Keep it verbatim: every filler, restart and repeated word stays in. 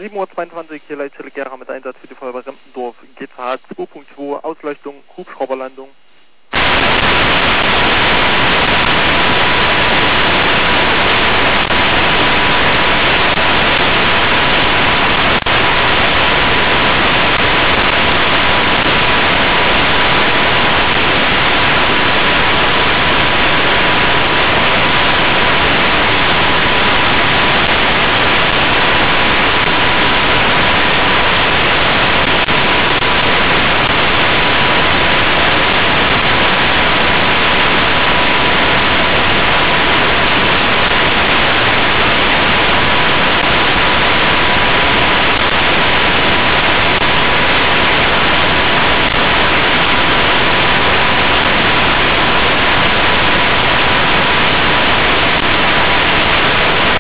sieben Uhr zweiundzwanzig, hier Leitstelle Gera mit Einsatz für die Feuerwehr Rempendorf, G T H zwei Punkt zwei, Ausleuchtung, Hubschrauberlandung.